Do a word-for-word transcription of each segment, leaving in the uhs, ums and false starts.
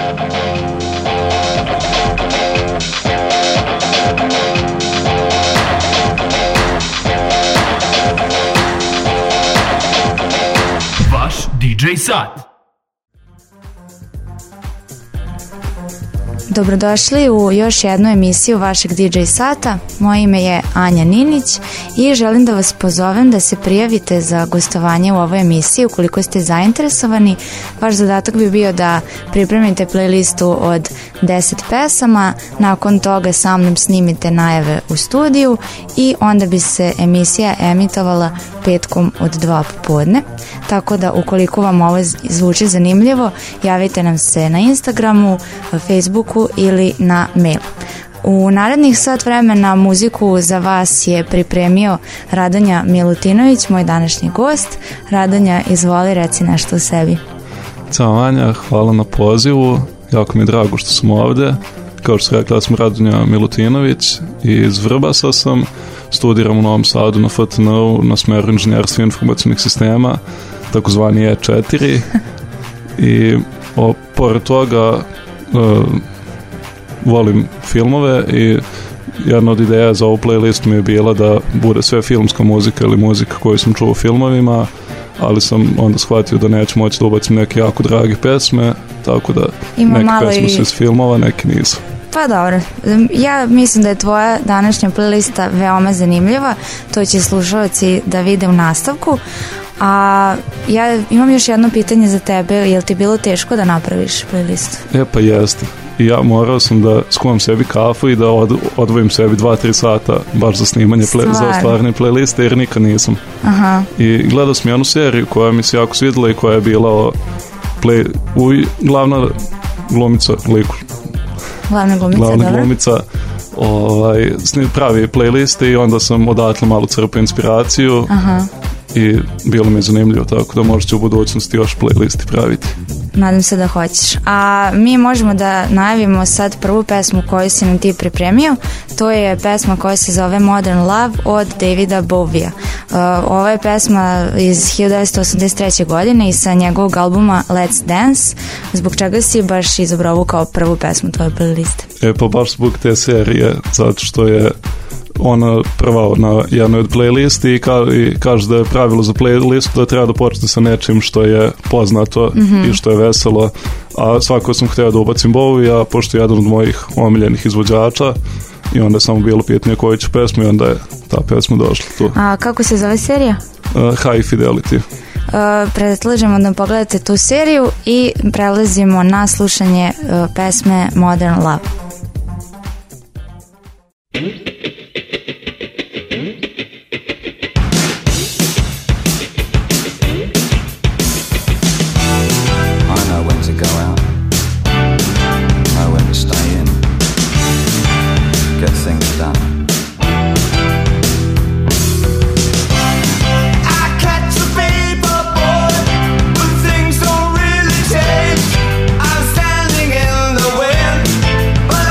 D J Sat. Dobrodošli u još jednu emisiju vašeg D J Sata. Moje ime je Anja Ninić i želim da vas pozovem da se prijavite za gostovanje u ovoj emisiji ukoliko ste zainteresovani. Vaš zadatak bi bio da pripremite playlistu od deset pesama, nakon toga sa mnom snimite najave u studiju i onda bi se emisija emitovala petkom od dva popodne. Tako da ukoliko vam ovo zvuči zanimljivo, javite nam se na Instagramu, Facebooku ili na mail. U narednih sat vremena muziku za vas je pripremio Radonja Milutinović, moj današnji gost. Radonja, izvoli, reci nešto o sebi. Ćao Anja, hvala na pozivu, jako mi je drago što sam ovde. Kao što sam rekla, ja sam Radonja Milutinović i iz Vrbasa sam, studiram u Novom Sadu na F T N U na smeru inženjerstva informacionih sistema, takozvani E četiri i o, pored toga uh, volim filmove i jedna od ideja za ovu playlistu mi je bila da bude sve filmska muzika ili muzika koju sam čuo u filmovima, ali sam onda shvatio da neću moći da ubacim neke jako drage pesme, tako da ima neke pesme i... su iz filmova, neke nisu. Pa dobro, ja mislim da je tvoja današnja playlista veoma zanimljiva, to će slušalci da vide u nastavku. A ja imam još jedno pitanje za tebe, je li ti bilo teško da napraviš playlistu? E pa jeste. I ja morao sam da skuvam sebi kafu i da od, odvojim sebi dva do tri sata baš za snimanje play, za stvarne playliste, jer nikad nisam. Aha. I gledao sam jednu seriju koja mi se jako svidjela i koja je bila o play, u, glavna glumica, liku. Glavna glumica, glavna dobro. glumica ovaj, pravi playliste i onda sam odatle malo crpao inspiraciju. Aha. I bilo mi je zanimljivo, tako da možete u budućnosti još playlisti praviti. Nadam se da hoćeš. A mi možemo da najavimo sad prvu pesmu koju si nam ti pripremio. To je pesma koja se zove Modern Love od Davida Bowie. Uh, ova je pesma iz hiljadu devetsto osamdeset treće. godine i sa njegovog albuma Let's Dance. Zbog čega si baš izabrao ovu kao prvu pesmu tvoje playliste? E pa baš zbog te serije, zato što je ona prva na jednoj od playlisti i, ka, i kaže da je pravilo za playlistu da treba da počne sa nečim što je poznato mm-hmm. i što je veselo, a svako sam htio da ubacim Bowie, a pošto je jedan od mojih omiljenih izvođača i onda je samo bilo pitanje koju će pesmu i onda je ta pesma došla tu. A kako se zove serija? Uh, High Fidelity. Uh, predlažemo da pogledate tu seriju i prelazimo na slušanje uh, pesme Modern Love. But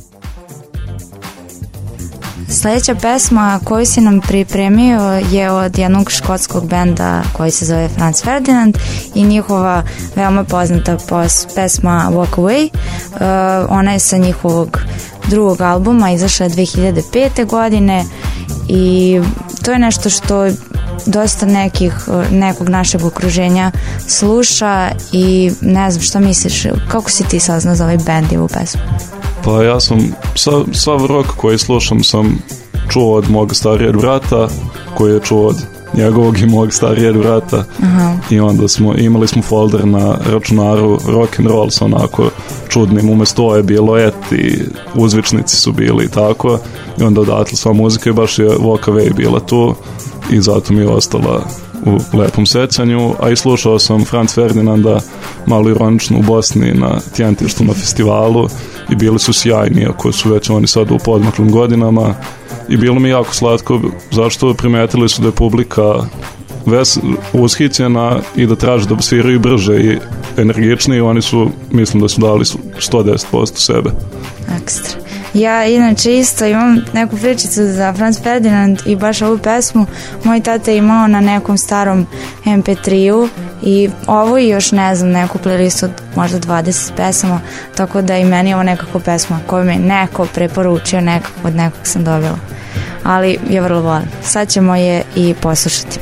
Sljedeća pesma koju si nam pripremio je od jednog škotskog benda koji se zove Franz Ferdinand i njihova veoma poznata pesma Walk Away. Uh, ona je sa njihovog drugog albuma, izašla je dve hiljade pete godine i to je nešto što dosta nekih, nekog našeg okruženja sluša i ne znam što misliš, kako si ti saznao za ovaj band i ovu pesmu? Pa ja sam, sav, sav rock koji slušam sam čuo od mog starijeg brata, koji je čuo od njegovog i mog starijeg brata. Aha. I onda smo, imali smo folder na računaru rock and roll sa onako čudnim, umjesto je bilo et i uzvičnici su bili i tako, i onda odatle sva muzika i baš je Walk Away bila tu i zato mi je ostala u lepom sećanju, a i slušao sam Franz Ferdinanda malo ironično u Bosni na Tjentištu na festivalu i bili su sjajni, ako su već oni sad u podmaklim godinama, i bilo mi jako slatko zašto primetili su da je publika ves, ushićena i da traže da sviraju brže i energičniji, i oni su, mislim da su dali sto deset posto sebe. Ekstra. Ja inače isto imam neku pričicu za Franz Ferdinand i baš ovu pesmu moj tata je imao na nekom starom em pe tri-u i ovo i još ne znam neku playlistu od možda dvadeset pesama, tako da i meni je ovo nekako pesma koju mi neko preporučio, nekako od nekog sam dobila, ali je vrlo volim. Sad ćemo je i poslušati.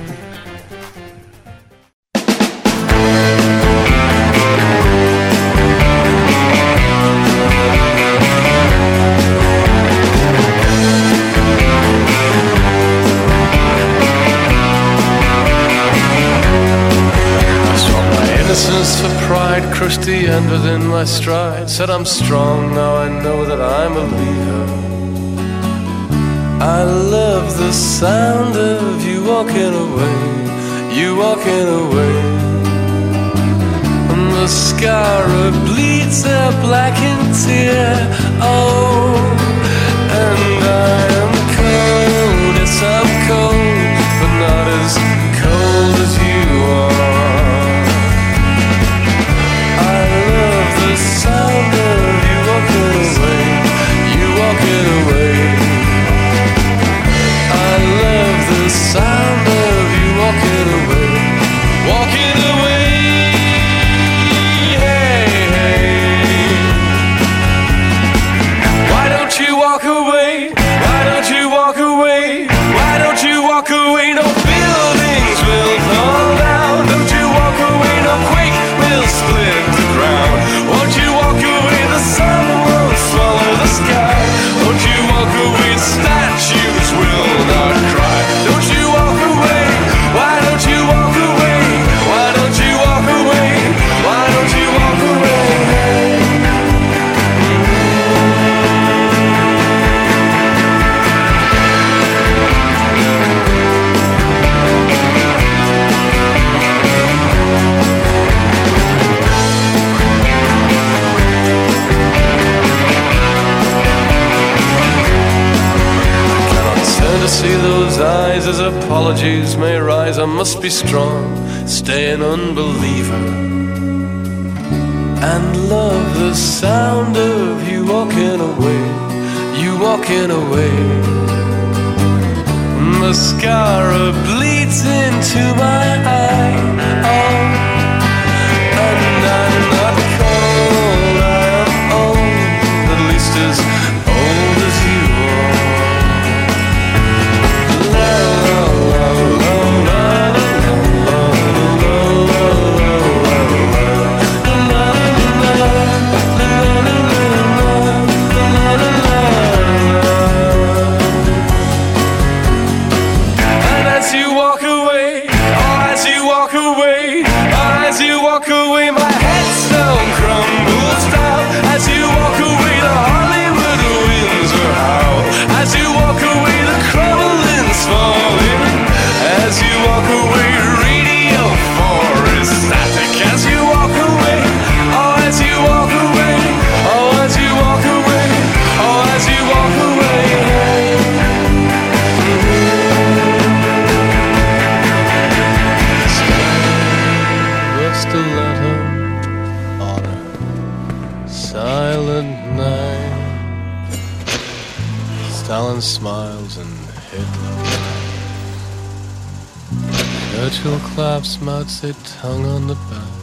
Crushed the end within my stride. Said I'm strong, now I know that I'm a leader. I love the sound of you walking away, you walking away. And the scar bleeds a blackened tear. Oh, and I am cold, yes I'm cold, but not as cold as you are. The sound of you walking away, you walking away. I love the sound of you walking away, walking away. Hey, hey. Why don't you walk away? Why don't you walk away? Why don't you walk away? No buildings will fall down. Don't you walk away? No quake will split the ground. Won't you walk away? The sun won't swallow the sky. Won't you walk away? Statues will not cry. Don't you walk away? Why don't you walk away? Why don't you walk away? Why don't you walk away? To see those eyes as apologies may rise, I must be strong, stay an unbeliever, and love the sound of you walking away, you walking away. Mascara bleeds into my eye, oh, and I'm not cold, I am old, at least as old as you are. silent night. Stalin smiles and Hitler laughs. Churchill claps, Mao Zedong on the back.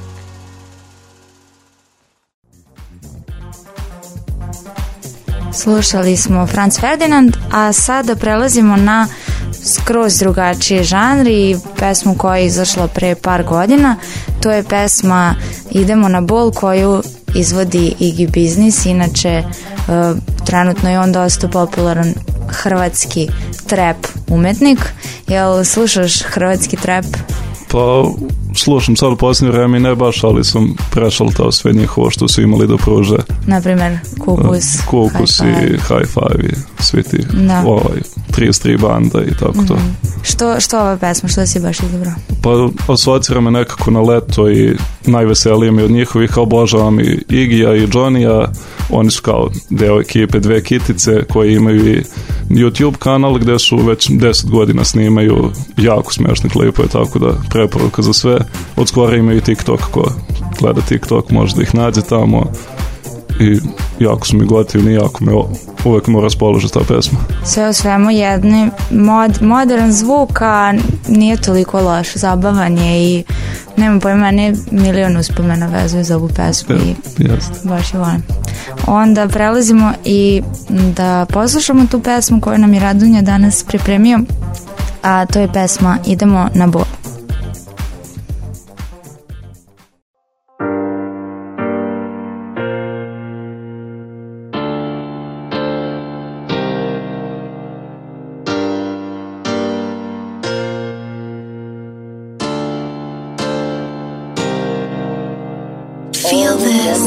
Slušali smo Franz Ferdinand, a sada prelazimo na skroz drugačiji žanr i pesmu koja je izašla pre par godina. To je pesma Idemo na bol koju izvodi Iggy Biznis. Inače, uh, trenutno je on dosta popularan hrvatski trap umetnik. Jel slušaš hrvatski trap? Pa slušam sad u posljednje vreme i ne baš, ali sam prešaltao sve njihovo što su imali da pruže. Naprimer, Kukus, Kukus i High Five i svi ti ovaj, trideset tri banda i tako to. Mm. Što, što ova pesma, što si baš izabrao? Pa asocira me nekako na leto i najveselije mi od njihovih, obožavam i Igija i Johnny-a. Oni su kao deo ekipe Dve kitice koji imaju i YouTube kanal gde su već deset godina snimaju jako smešne klipove, tako da preporuka za sve. Od skora imaju TikTok, ko gleda TikTok može da ih nađe tamo i jako su mi gotivni, jako me uvek mu raspolože ta pesma. Sve u svemu jedni mod, modern zvuk, a nije toliko loš, zabavan je i nema pojma, meni milion uspomena vezuju za ovu pesmu ja, i jest. baš je volim. Onda prelazimo i da poslušamo tu pesmu koju nam je Radunja danas pripremio, a to je pesma Idemo na bol. Feel this.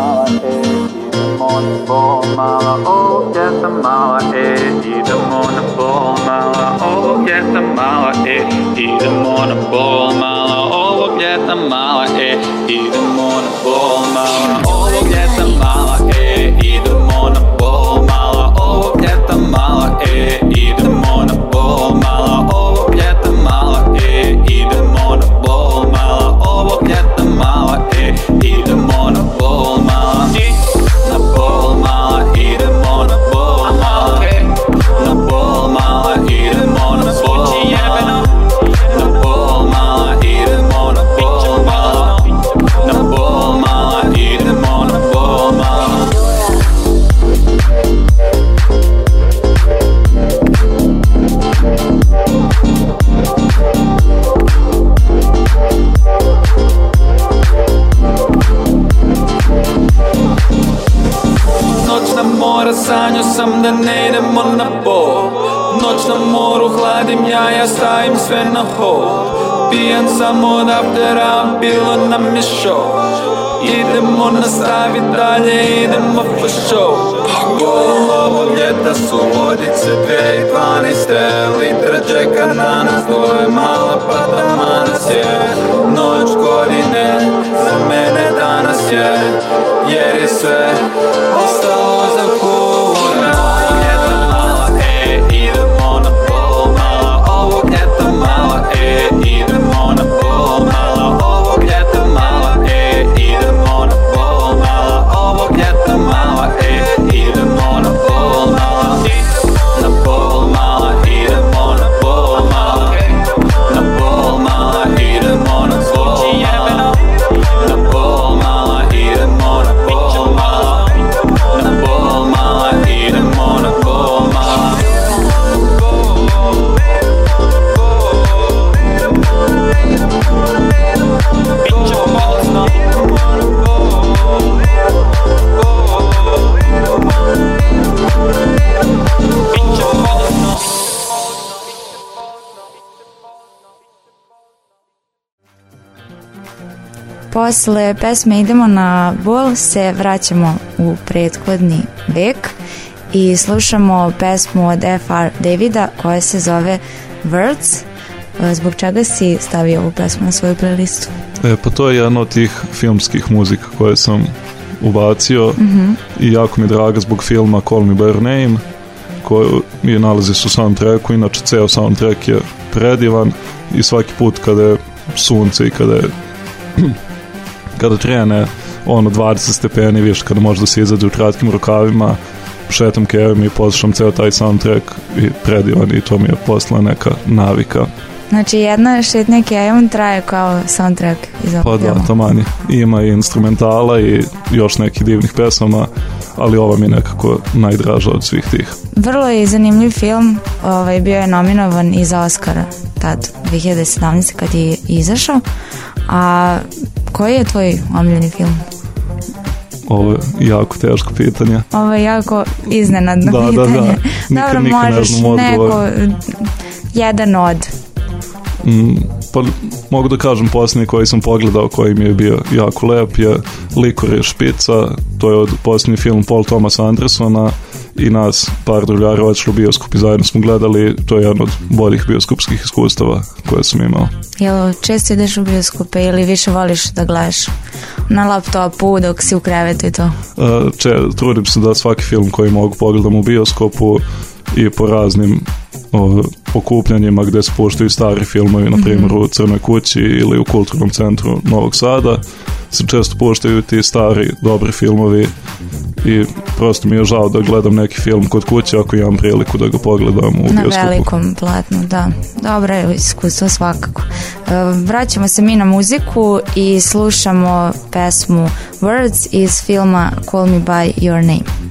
Sanjao sam da ne idemo na bol. Noć na moru, hladim ja, ja stavim sve na hold. Pijan sam od aftera, bilo nam je show. Idemo nastavit dalje, idemo for show. Gol ovog ljeta su vodice dvije i dvanaeste. Litra džeka na nas, to je mala pa danas je. Noć godine, za mene danas je. Jer je sve ostalo za kuna. Ljeta mala, e, idemo na bol. Mala ovog ljeta mala, e, idemo na bol. Mala ovog ljeta mala, e, idemo na bol. Mala ovog ljeta mala, e, idemo na bol. Mala na bol, mala, idemo na bol. Mala na bol, mala, idemo na bol. Na bol, mala, idemo na bol. Mala na bol, mala, idemo na bol. Mala bićemo bolesno. Bićemo bolesno. Posle pesme Idemo na bol se vraćamo u prethodni vek i slušamo pesmu od F R Davida koja se zove Words. Zbog čega si stavio ovu pesmu na svoju playlistu? E, pa to je jedna od tih filmskih muzika koje sam ubacio mm-hmm. i jako mi draga zbog filma Call Me By Your Name koju je nalazi se u soundtracku. Inače ceo soundtrack je predivan i svaki put kada je sunce i kada je kada trene ono dvadeset stepeni više, kada može da se izađe u kratkim rukavima šetam kevom i poslušam ceo taj soundtrack i predivan i to mi je posla neka navika. Znači jedna šetnja kevom traje kao soundtrack iz ovog Pa da, filma. tamani. Ima i instrumentala i još nekih divnih pesama, ali ova mi je nekako najdraža od svih tih. Vrlo je zanimljiv film, ovaj, bio je nominovan i za Oscara tad, dve hiljade sedamnaeste. kad je izašao. A koji je tvoj omiljeni film? Ovo je jako teško pitanje. Ovo je jako iznenadno Da, da, da. pitanje. Nikad- Dobro, nikad ne možeš znam odgovor. neko, jedan od. Mm, pa mogu da kažem posljednji koji sam pogledao koji mi je bio jako lep je Licorice Špica, to je od posljednji film Paul Thomas Andersona i nas par druljara otišli u bioskop i zajedno smo gledali, to je jedan od boljih bioskopskih iskustava koje sam imao. Jel često ideš u bioskope ili više voliš da gledaš na laptopu dok si u krevetu i to? Uh, če, trudim se da svaki film koji mogu pogledam u bioskopu i po raznim o, okupljanjima gde se puštaju stari filmovi, na primjer u Crnoj kući ili u Kulturnom centru Novog Sada se često puštaju ti stari dobri filmovi i prosto mi je žao da gledam neki film kod kuće ako imam priliku da ga pogledam u Na bioskopu. velikom platnu, da. Dobro je iskustvo svakako. E, Vraćamo se mi na muziku i slušamo pesmu Words iz filma Call Me By Your Name.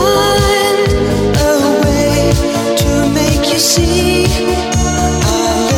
See, I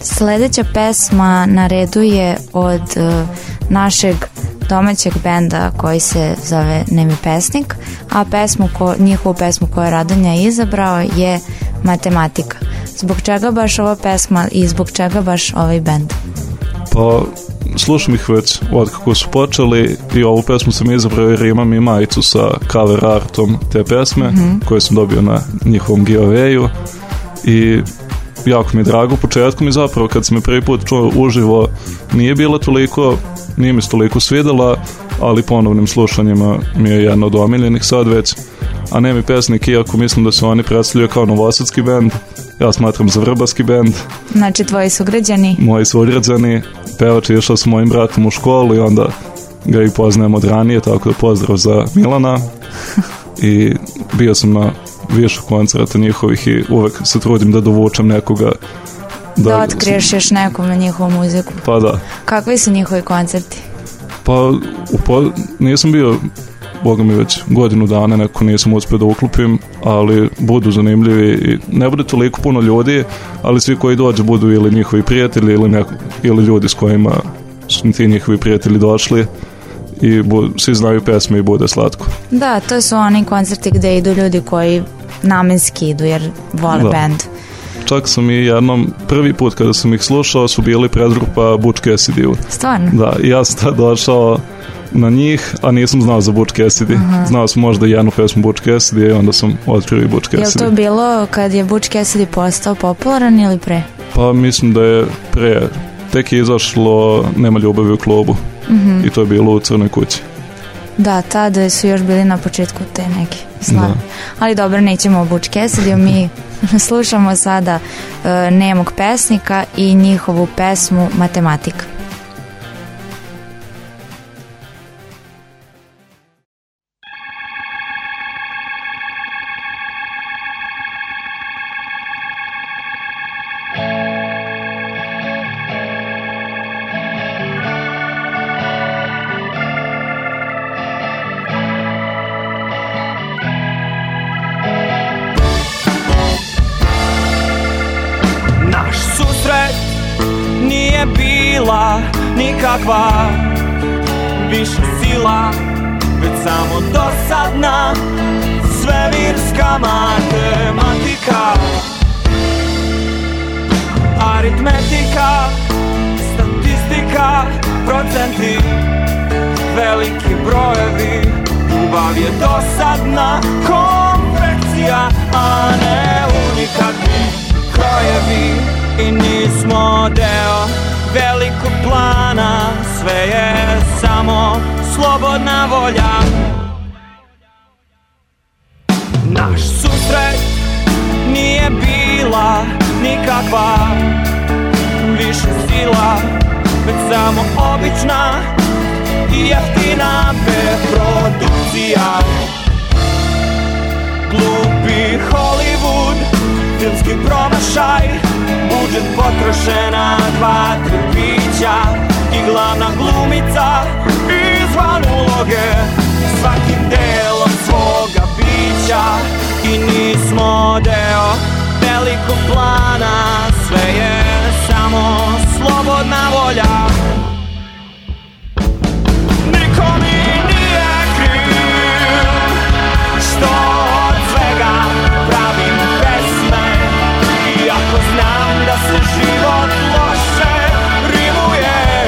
Sledeća pesma na redu je od uh, našeg domaćeg benda koji se zove Nemi pesnik, a pesmu ko, njihovu pesmu koju je Radonja izabrao je Matematika. Zbog čega baš ova pesma i zbog čega baš ovaj bend? Pa slušam ih već od kako su počeli i ovu pesmu sam izabrao jer imam i majicu sa cover artom te pesme mm-hmm. koje sam dobio na njihovom giveawayu i jako mi je drago. U početku mi zapravo kad sam me prvi put čuo uživo nije bila toliko, nije mi se toliko svidela, ali ponovnim slušanjima mi je jedna od omiljenih sad već. A Nemi pesnik, iako mislim da se oni predstavljaju kao novosadski bend, ja smatram za vrbaski bend. Znači tvoji sugrađani? Moji sugrađani. Pevač je išao s mojim bratom u školu i onda ga i poznajem od ranije, tako da pozdrav za Milana. I bio sam na više koncerta njihovih i uvek se trudim da dovučem nekoga. Da, da otkriješ još nekom na njihovu muziku. Pa da. Kakvi su njihovi koncerti? Pa upo, nisam bio, boga mi već godinu dana, neko nisam uspio da uklopim, ali budu zanimljivi i ne bude toliko puno ljudi, ali svi koji dođe budu ili njihovi prijatelji ili, neko, ili ljudi s kojima su ti njihovi prijatelji došli i bu, svi znaju pesme i bude slatko. Da, to su oni koncerti gde idu ljudi koji namenski idu jer vole da. Band. Čak sam i jednom, prvi put kada sam ih slušao su bili predgrupa Butch Cassidy-u. Stvarno? Da, i ja sam tad došao na njih, a nisam znao za Butch Cassidy. Uh-huh. Znao sam možda jednu pesmu Butch Cassidy i onda sam otkrio i Butch Cassidy. Je li to bilo kad je Butch Cassidy postao popularan ili pre? Pa mislim da je pre. Tek je izašlo Nema ljubavi u klubu. Uh-huh. I to je bilo u Crnoj kući. Da, tada su još bili na početku te neke slave. Ali dobro, nećemo o Butch Cassidy, mi slušamo sada uh, Nemog pesnika i njihovu pesmu Matematika. Nikakva više sila, već samo dosadna svemirska matematika, aritmetika, statistika, procenti, veliki brojevi. Ljubav je dosadna konfekcija, a ne unikatni krojevi. I nismo deo velikog plana, sve je samo slobodna volja. Naš susret nije bila nikakva više sila, već samo obična i jeftina preprodukcija. Glupi Hollywood, filmski promašaj, budžet potrošena dva, tri pića i glavna glumica izvan uloge svakim delom svoga bića. I nismo deo velikog plana, sve je samo slobodna volja. Niko mi nije kriv što od svega pravim pesme, iako znam da se život loše rimuje.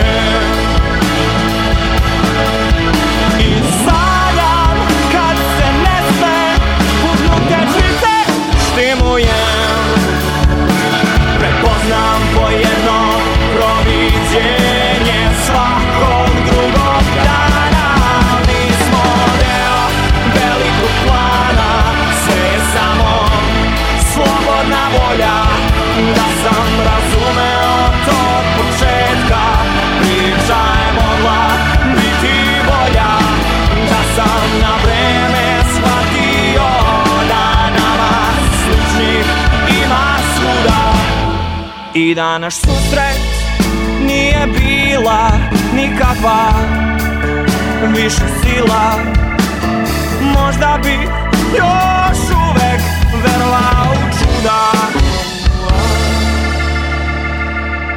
I sanjam kad se ne sme, puhnute žice štimujem. Prepoznam po jedno proviđenje svakog drugog dana. Mi smo deo velikog plana, sve je samo slobodna volja. Da sam razumeo to od početka, priča je mogla biti bolja. Da sam na vreme shvatio da nama sličnih ima svuda. I da naš susret nije bila nikakva više sila, možda bi još uvek verovao u čuda.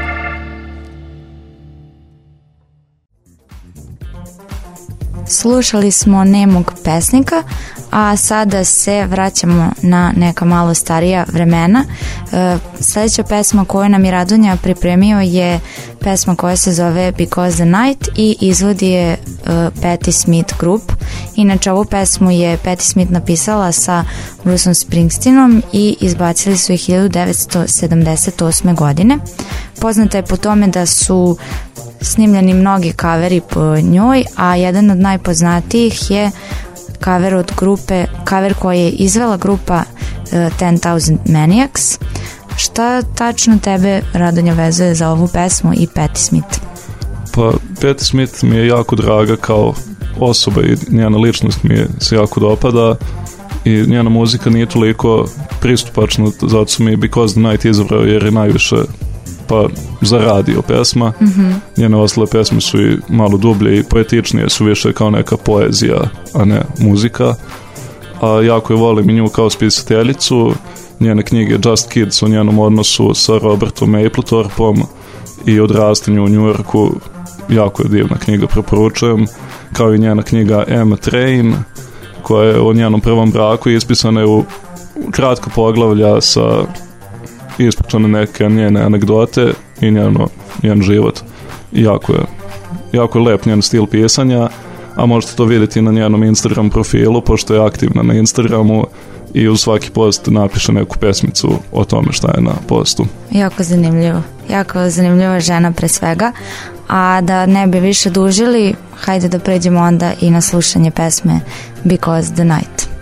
Slušali smo nemog pesnika, a sada se vraćamo na neka malo starija vremena. E, sledeća pesma koju nam je Radonja pripremio je pesma koja se zove Because the Night i izvodi je e, Patti Smith Group. Inače, ovu pesmu je Patti Smith napisala sa Bruceom Springsteenom i izbacili su je hiljadu devetsto sedamdeset osme. godine. Poznata je po tome da su snimljeni mnogi kaveri po njoj, a jedan od najpoznatijih je kaver od grupe, kaver koji je izvela grupa uh, ten thousand Maniacs. Šta tačno tebe, Radonja, vezuje za ovu pesmu i Patti Smith? Pa Patti Smith mi je jako draga kao osoba i njena ličnost mi je, se jako dopada i njena muzika nije toliko pristupačna, zato su mi Because the Night izabrao jer je najviše pa za radio pesma. Mm-hmm. Njene ostale pesme su i malo dublje i poetičnije, su više kao neka poezija, a ne muzika. A jako je volim i nju kao spisateljicu. Njene knjige Just Kids o njenom odnosu sa Robertom Mapplethorpom i odrastanju u Njujorku, jako je divna knjiga, preporučujem. Kao i njena knjiga M Train, koja je o njenom prvom braku i ispisana je u kratko poglavlja sa ispričane neke njene anegdote i njeno, njen život. Jako je, jako je lep njen stil pisanja, a možete to vidjeti na njenom Instagram profilu, pošto je aktivna na Instagramu i uz svaki post napiše neku pesmicu o tome šta je na postu. Jako zanimljivo. Jako zanimljiva žena pre svega. A da ne bi više dužili, hajde da pređemo onda i na slušanje pesme Because the Night.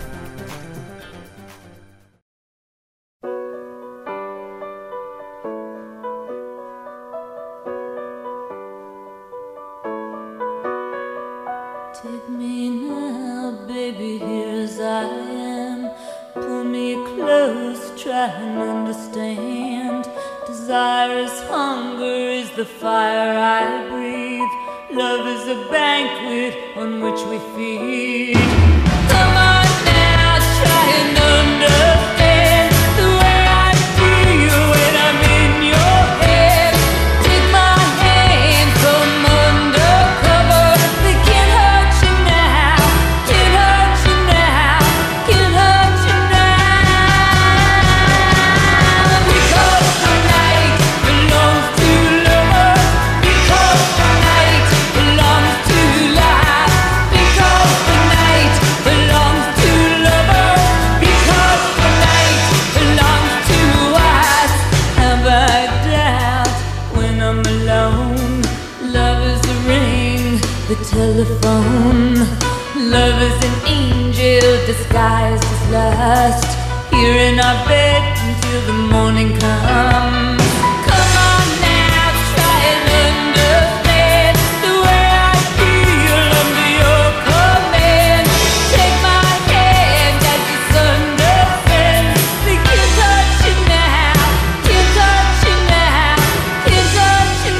Take me now, baby, here as I am. Pull me close, try and understand. Desire is hunger, is the fire I breathe. Love is a banquet on which we feed. Come on now, try and understand the way I feel when I'm in your head. Take my hand from under cover. They can't hurt you now, can't hurt you now, can't hurt you now. Because the night belongs to lovers. Because the night belongs to life. Because the night belongs to lovers. Because the night belongs to us. Have I doubt when I'm alone? Love is the ring, the telephone. Love is an angel disguised as lust. Here in our bed until the morning comes. Come on now, try and understand the way I feel under your command. Take my hand as the sun descends. They can't touch you now, can't touch you now, can't touch you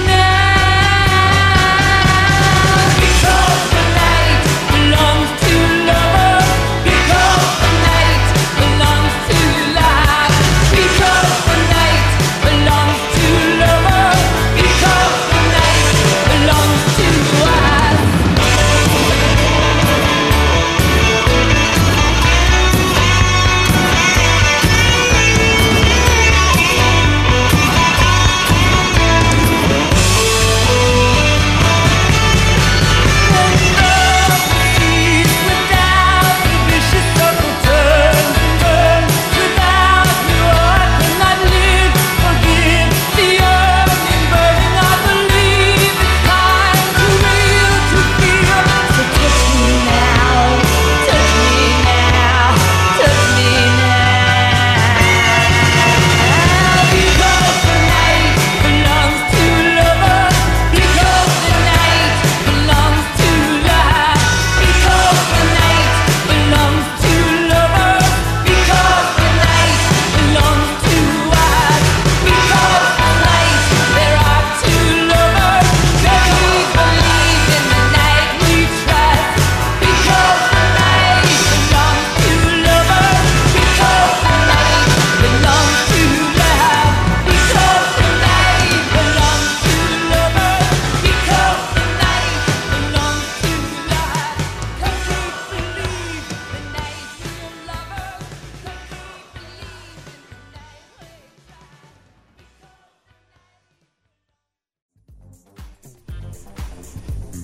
now. Because the night belongs to lovers. Because the night belongs to life. Because the night belongs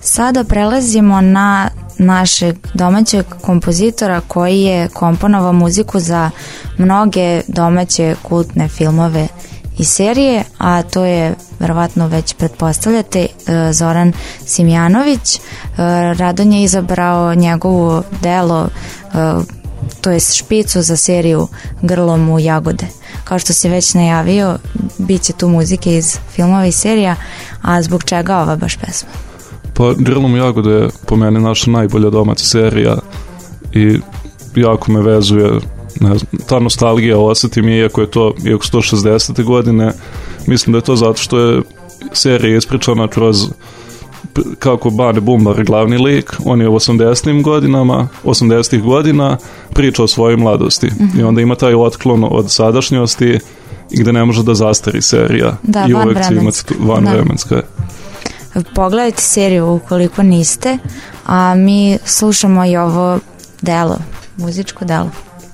Sada prelazimo na našeg domaćeg kompozitora koji je komponovao muziku za mnoge domaće kultne filmove i serije, a to je, verovatno već pretpostavljate, Zoran Simjanović. Radon je izabrao njegovo delo, to je špicu za seriju Grlom u jagode. Kao što si već najavio, bit će tu muzike iz filmova i serija, a zbog čega ova baš pesma? Pa Grlom u jagode je po meni naša najbolja domaća serija i jako me vezuje, ne znam, ta nostalgija osetim, iako je to, iako su to šezdesete godine, mislim da je to zato što je serija ispričana kroz kako Bane Bumbar, glavni lik, on je u osamdesetim godinama, osamdesetih godina priča o svojoj mladosti. Mm-hmm. I onda ima taj otklon od sadašnjosti i gde ne može da zastari serija. Da, i uvek će imati vanvremenska. Pogledajte seriju ukoliko niste, a mi slušamo i ovo delo, muzičko delo.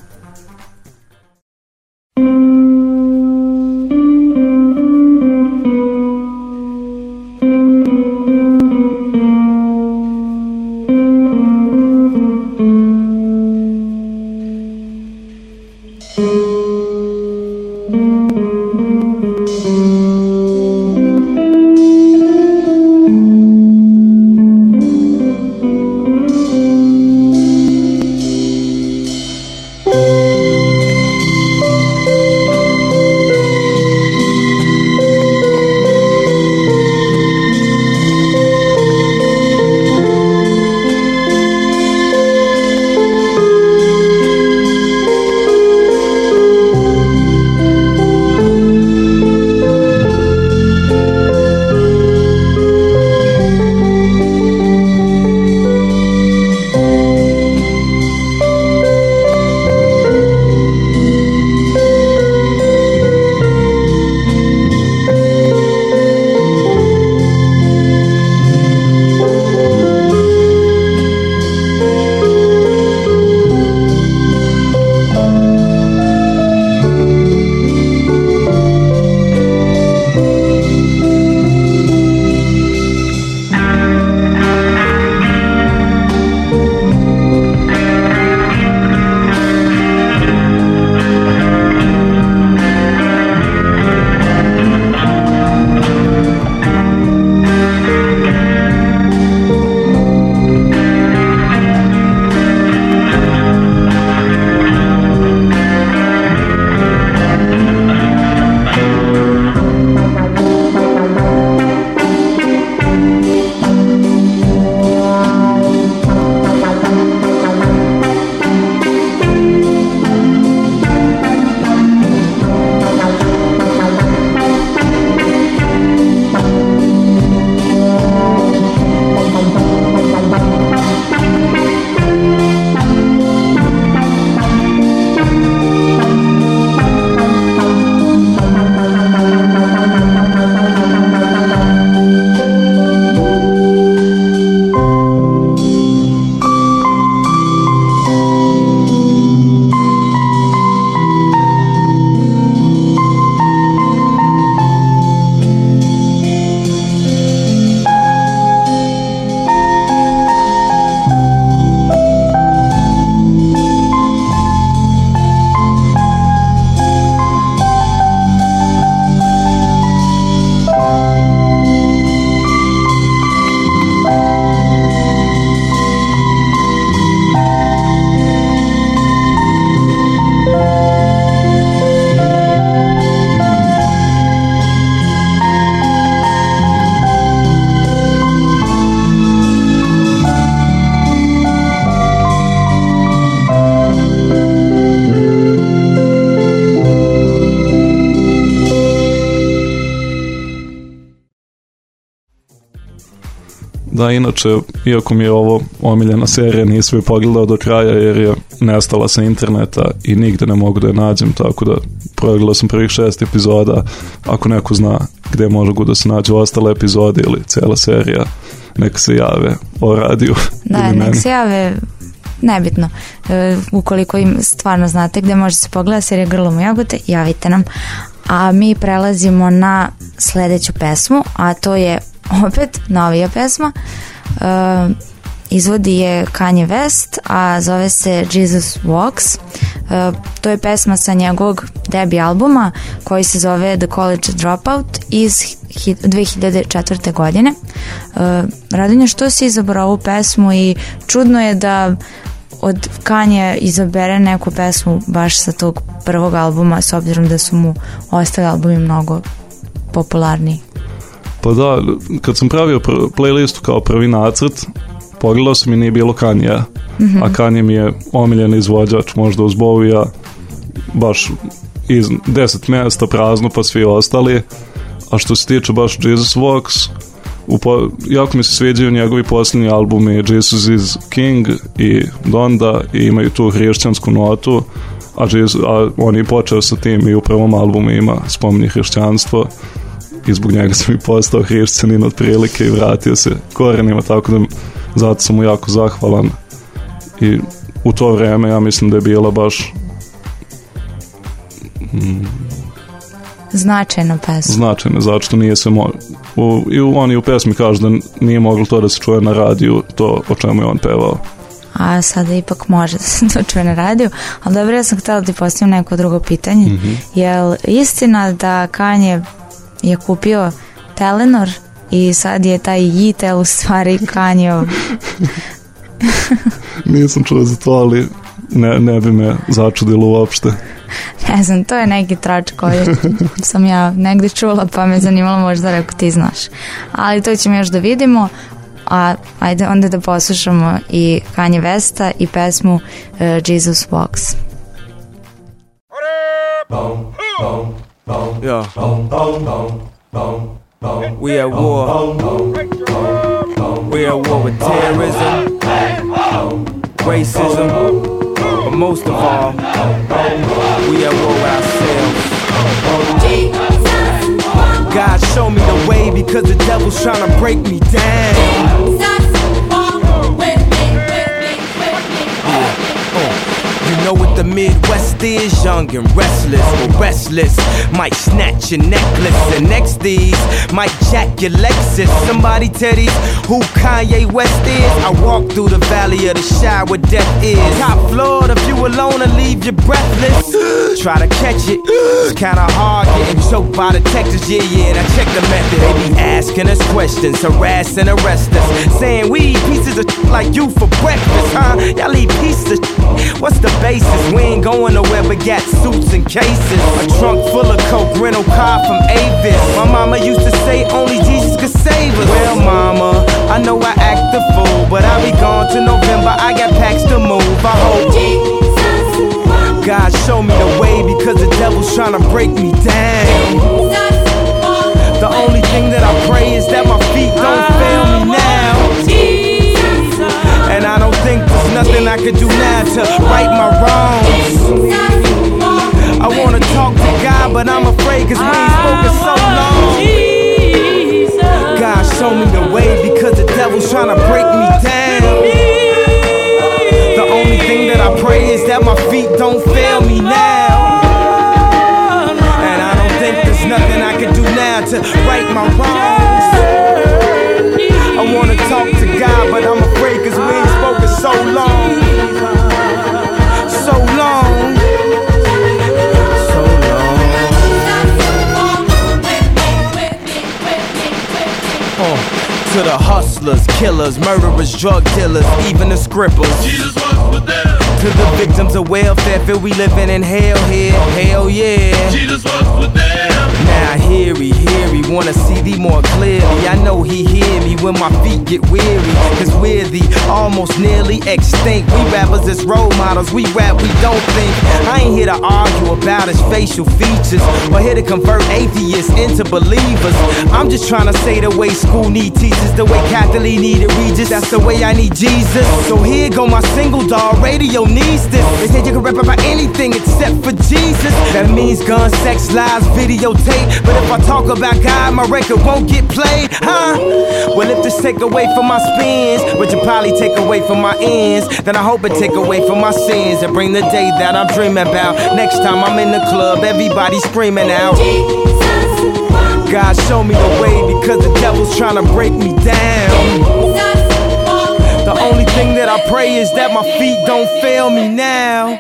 Da, inače, iako mi je ovo omiljena serija, nisam je pogledao do kraja jer je nestala sa interneta i nigde ne mogu da je nađem, tako da pregledao sam prvih šest epizoda. Ako neko zna gde mogu da se nađu ostale epizode ili cijela serija, neka se jave o radiju. Da, neka se jave, nebitno. E, ukoliko im stvarno znate gde može se pogleda serija Grlom u jagode, javite nam. A mi prelazimo na sledeću pesmu, a to je opet novija pesma Uh, izvodi je Kanye West, a zove se Jesus Walks. Uh, to je pesma sa njegovog debi albuma koji se zove The College Dropout iz dve hiljade četvrte. godine. Uh, Radonja, što si izabrao ovu pesmu i čudno je da od Kanye izabere neku pesmu baš sa tog prvog albuma, s obzirom da su mu ostali albumi mnogo popularniji. Pa da, kad sam pravio pr- playlistu kao prvi nacrt, pogledao sam i nije bilo Kanye, mm-hmm. a Kanye mi je omiljen izvođač, možda uz Bowija, baš iz deset mjesta prazno pa svi ostali. A što se tiče baš Jesus Walks, po, jako mi se sviđaju njegovi posljednji albumi Jesus is King i Donda i imaju tu hrišćansku notu, a, Jesus, a on je počeo sa tim i u prvom albumu ima spominje hrišćanstvo i zbog njega sam i postao hrišćanin otprilike i vratio se korenima, tako da zato sam mu jako zahvalan i u to vreme ja mislim da je bila baš mm, značajna pesma. Značajna, zato što nije se mo- u, i u, on i u pesmi kaže da nije moglo to da se čuje na radiju, to o čemu je on pevao. A sada ipak može da se to čuje na radiju. Ali dobro, ja sam htjela da ti postavim neko drugo pitanje. Mm-hmm. Je li istina da Kanye je kupio Telenor i sad je taj Yitel u stvari Kanye? Nisam čuo za to, ali ne, ne bi me začudilo uopšte. Ne znam, to je neki trač koji sam ja negdje čula pa me zanimalo, možda rekao ti znaš. Ali to ćemo još da vidimo, a ajde onda da poslušamo i Kanye Westa i pesmu uh, Jesus Walks. Yeah. We at war. We at war with terrorism, racism, but most of all, we at war with ourselves. God show me the way because the devil's trying to break me down. You know what the Midwest is, young and restless, but restless might snatch your necklace, and next these might jack your Lexus. Somebody tell these who Kanye West is. I walk through the valley of the shadow where death is. Top floor, the view alone will leave you breathless. Try to catch it, it's kinda hard getting choked by the Texas, yeah, yeah, and I check the method. They be asking us questions, harass and arrest us, saying we eat pieces of like you for breakfast, huh? Y'all eat pieces of what's the basis? We ain't going nowhere but got suits and cases. A trunk full of coke, rental car from Avis. My mama used to say only Jesus could save us. Well, mama, I know I act the fool, but I'll be gone to November, I got packs to move. I hope God show me the way because the devil's trying to break me down. The only thing that I pray is that my feet don't fail me now. And I don't think there's nothing I could do now to right my wrongs. I wanna talk to God, but I'm afraid cause we ain't spoken so long. God show me the way because the devil's trying to break me down. The only thing that I pray is that my feet don't fail me now. And I don't think there's nothing I can do now to right my wrongs. I wanna talk to God, but I'm afraid cause we ain't spoken so long. So long. So long. Uh, to the hustlers, killers, murderers, drug dealers, even the scribblers. Jesus walks with them. To the victims of welfare, feel we living in hell here. Hell yeah. Jesus walks with them. Now hear he, hear he, wanna see thee more clearly. I know he hear me when my feet get weary, cause we're the almost nearly extinct. We rappers as role models, we rap, we don't think. I ain't here to argue about his facial features, or here to convert atheists into believers. I'm just trying to say the way school need teachers, the way Catholic needed Regis, that's the way I need Jesus. So here go my single, dog, radio needs this. They said you can rap about anything except for Jesus. That means guns, sex, lies, videotape. But if I talk about God, my record won't get played, huh? Well, if this take away from my spins, which will probably take away from my ends, then I hope it take away from my sins and bring the day that I'm dreaming about. Next time I'm in the club, everybody screaming out. God show me the way because the devil's trying to break me down. The only thing that I pray is that my feet don't fail me now.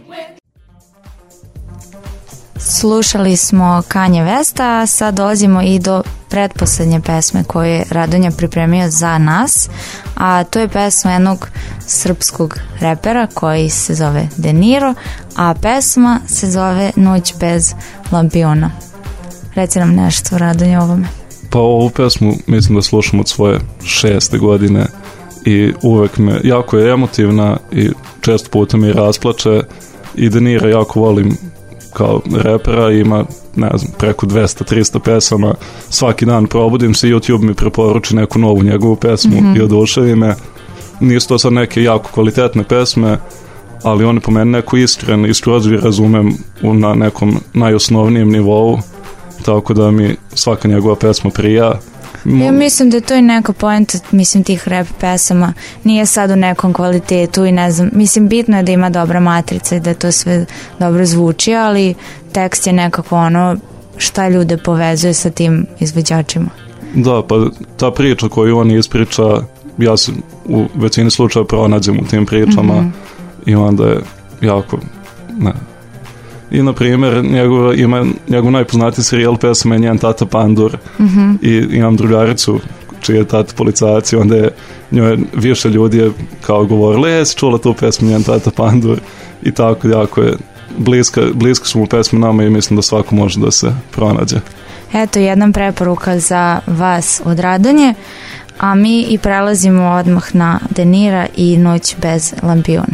Slušali smo Kanje Westa, a sad dolazimo i do pretposlednje pesme koju je Radonja pripremio za nas, a to je pesma jednog srpskog repera koji se zove Deniro, a pesma se zove Noć bez lampiona. Reci nam nešto, Radonja, o ovome. Pa ovu pesmu mislim da slušam od svoje šeste godine i uvek me, jako je emotivna i često puta mi rasplače i Denira jako volim kao repera, ima ne znam, preko dvesta do trista pesama, svaki dan probudim se, YouTube mi preporuči neku novu njegovu pesmu mm-hmm. i oduševi me. Nisu to sad neke jako kvalitetne pesme, ali one po meni neko iskren i skroz razumem na nekom najosnovnijem nivou, tako da mi svaka njegova pesma prija. Ja mislim da je to i neka poenta, mislim, tih rap pesama. Nije sad u nekom kvalitetu i ne znam, mislim, bitno je da ima dobra matrica i da to sve dobro zvuči, ali tekst je nekako ono šta ljude povezuje sa tim izvođačima. Da, pa ta priča koju on ispriča, ja se u većini slučaja pronađem u tim pričama mm-hmm. i onda je jako, ne. I na primjer njegov, ima njegov najpoznatiji serijal pesama je Njen tata Pandur mm-hmm. i imam drugaricu čiji je tata policajac i onda je njoj više ljudi je kao govorili, jesi čula tu pesmu Njen tata Pandur i tako jako je bliska, bliska su mu pesme nama i mislim da svako može da se pronađe. Eto jedna preporuka za vas od Radonje, a mi i prelazimo odmah na Denira i Noć bez lampiona.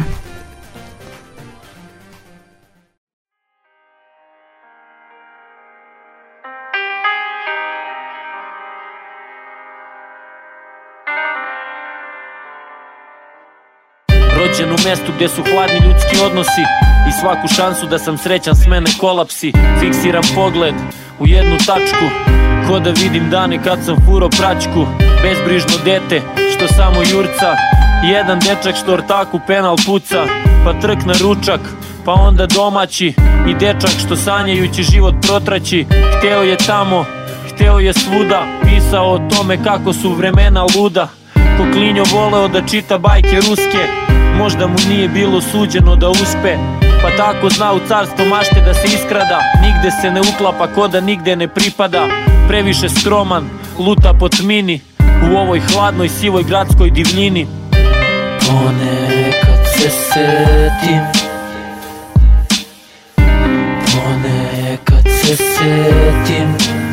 Rođen u mestu gde su hladni ljudski odnosi i svaku šansu da sam srećan s mene kolapsi. Fiksiram pogled u jednu tačku, ko da vidim dane kad sam furo praćku. Bezbrižno dete što samo jurca, jedan dečak što ortaku penal puca. Pa trk na ručak, pa onda domaći i dečak što sanjajući život protraći. Hteo je tamo, hteo je svuda, pisao o tome kako su vremena luda. Ko klinjo voleo da čita bajke ruske, možda mu nije bilo suđeno da uspe, pa tako zna u carstvo mašte da se iskrada. Nigde se ne uklapa, ko da nigde ne pripada. Previše skroman, luta po tmini u ovoj hladnoj sivoj gradskoj divljini. Ponekad se setim, ponekad se setim,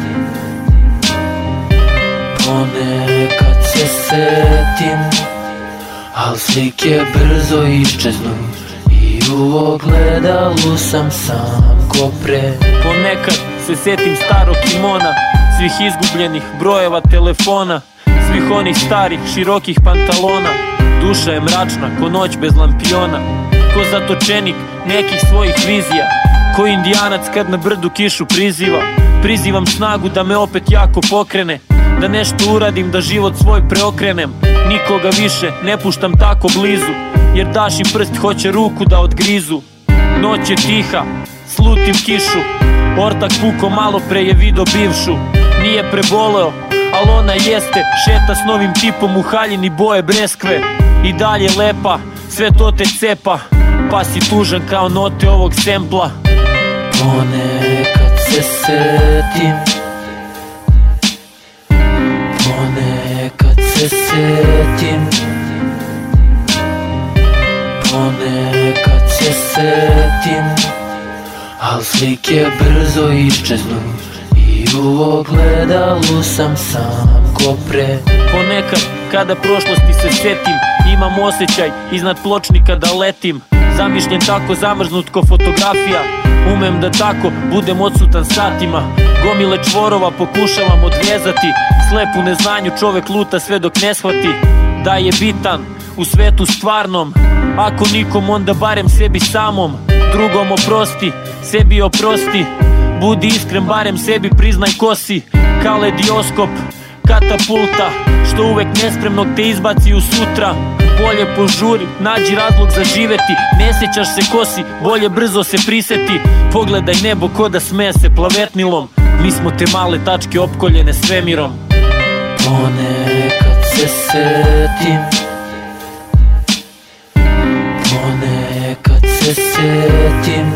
ponekad se setim, al slike brzo iščeznu i u ogledalu sam sam ko pre. Ponekad se setim starog kimona, svih izgubljenih brojeva telefona, svih onih starih širokih pantalona. Duša je mračna ko noć bez lampiona, ko zatočenik nekih svojih vizija, ko indijanac kad na brdu kišu priziva. Prizivam snagu da me opet jako pokrene, da nešto uradim, da život svoj preokrenem. Nikoga više ne puštam tako blizu, jer dašin prst hoće ruku da odgrizu. Noć je tiha, slutim kišu, ortak puko malo pre je vidio bivšu. Nije preboleo, al ona jeste, šeta s novim tipom u haljini boje breskve. I dalje lepa, sve to te cepa, pa si tužan kao note ovog sempla. Ponekad se setim, ponekad se setim, ponekad se setim, al slike brzo iščeznu i u ogledalu sam sam ko pre. Ponekad kada prošlosti se setim, imam osjećaj iznad pločnika da letim. Zamišljen tako zamrznut ko fotografija, umem da tako budem odsutan satima. Gomile čvorova pokušavam odvezati, slep u neznanju čovek luta sve dok ne shvati da je bitan u svetu stvarnom. Ako nikom, onda barem sebi samom. Drugom oprosti, sebi oprosti, budi iskren, barem sebi priznaj ko si. Kaledioskop, katapulta, što uvek nespremnog te izbaci u sutra. Bolje požuri, nađi razlog za živeti. Ne sjećaš se ko si, bolje brzo se priseti. Pogledaj nebo ko da smeje se plavetnilom. Mi smo te male tačke opkoljene svemirom. Ponekad se setim, se setim,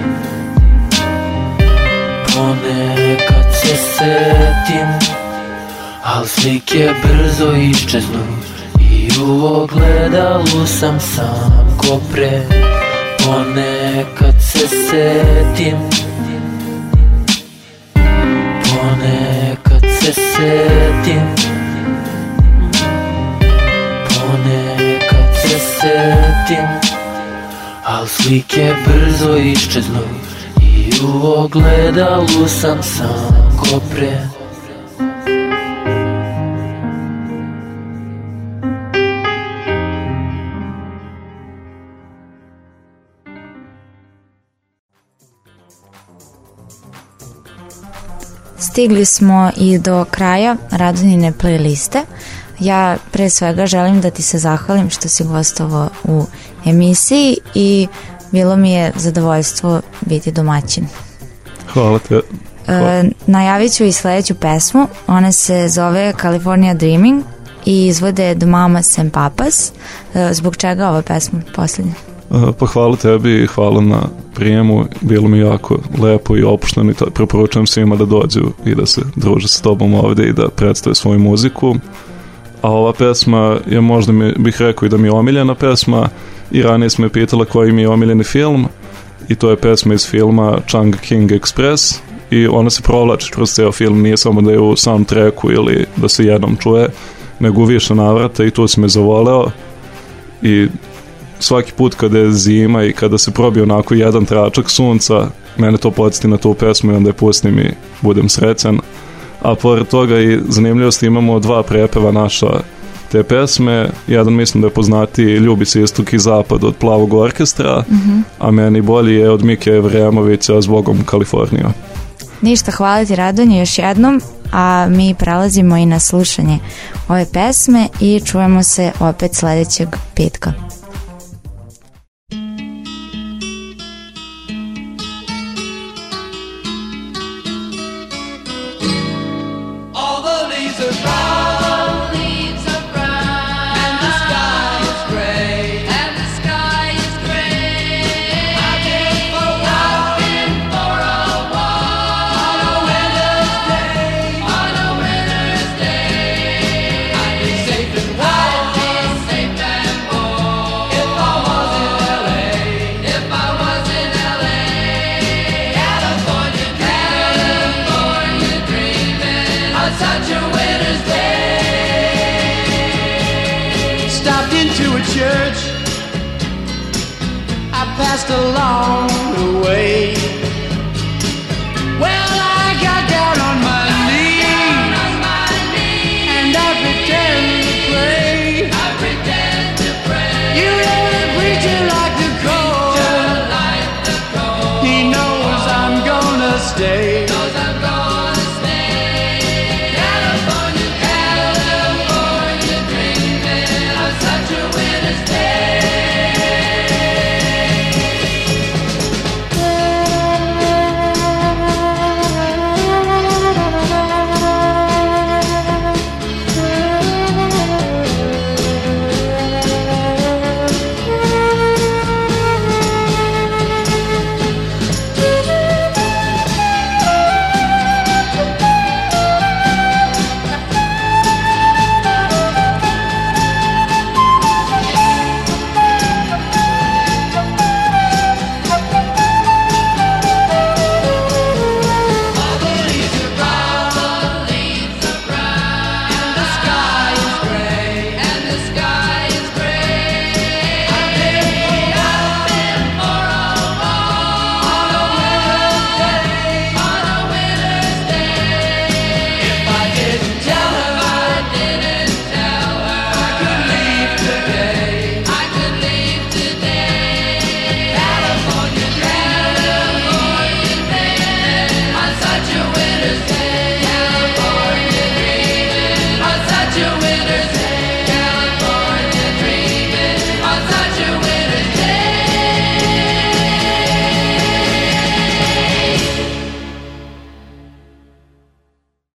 ponekad se setim, al slike brzo iščeznu i u ogledalu sam sam ko pre. Ponekad se setim, ponekad se setim, ponekad se setim, al slike brzo iščeznu i u ogledalu sam sam ko pre. Stigli smo i do kraja Radonjine playliste. Ja pre svega želim da ti se zahvalim što si gostovao u emisiji i bilo mi je zadovoljstvo biti domaćin. Hvala te. Hvala. E, najavit ću i sledeću pesmu. Ona se zove California Dreaming i izvode The Mamas and Papas. E, zbog čega ova pesma posljednja? Pa hvala tebi i hvala na prijemu, bilo mi jako lepo i opušteno i preporučujem svima da dođu i da se druže sa tobom ovde i da predstave svoju muziku. A ova pesma je možda mi, bih rekao i da mi je omiljena pesma i ranije smo je pitala koji mi je omiljeni film i to je pesma iz filma Chungking Express i ona se provlači kroz ceo film, nije samo da je u soundtracku ili da se jednom čuje, nego u više navrata i tu si me zavoleo i svaki put kada je zima i kada se probije onako jedan tračak sunca, mene to podsjeti na tu pesmu i onda je pustim i budem srećan. A pored toga i zanimljivosti imamo dva prepeva naša te pesme. Jedan mislim da je poznati Ljubi se istok i zapad od Plavog orkestra, mm-hmm. a meni bolji je od Mike Evremovića Zbogom Kalifornija. Ništa, hvala ti Radonje još jednom, a mi prelazimo i na slušanje ove pesme i čujemo se opet sledećeg petka. Passed along the way.